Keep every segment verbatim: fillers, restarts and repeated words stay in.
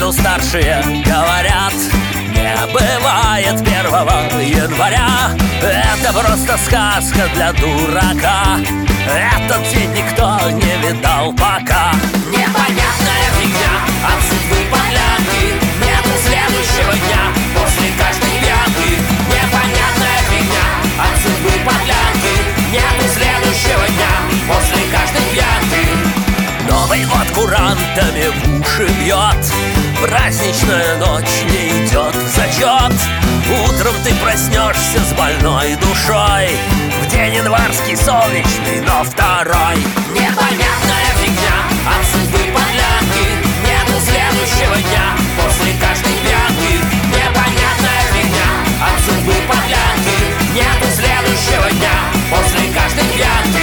но старшие говорят: не бывает первого января. Это просто сказка для дурака. Этот день никто не видал пока. Непонятная фигня от судьбы подлянки. Нету следующего дня после каждой пьянки. Непонятная фигня от судьбы подлянки. Нету следующего дня после каждой пьянки. Новый год курантами в уши бьет. Праздничная ночь не идет в зачет. Утром ты проснешься с больной душой. В день январский солнечный, но второй. Непонятная фигня от судьбы подлянки. Нету следующего дня после каждой пьянки. Непонятная фигня от судьбы подлянки. Нету следующего дня после каждой пьянки.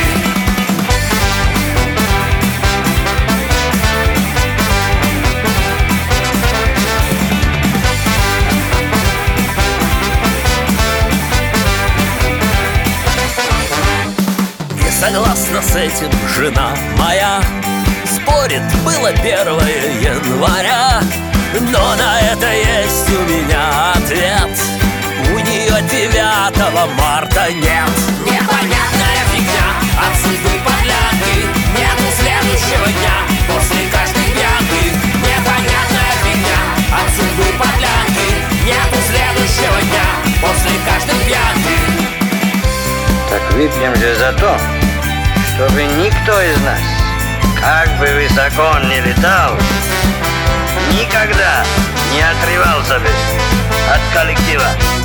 Согласна с этим жена моя. Спорит, было первое января. Но на это есть у меня ответ. У нее девятого марта нет. Непонятная фигня от судьбы подлянки. Нету следующего дня после каждой пьянки. Непонятная фигня от судьбы подлянки. Нету следующего дня после каждой пьянки. Так выпьем же за то, чтобы никто из нас, как бы высоко он ни летал, никогда не отрывался бы от коллектива.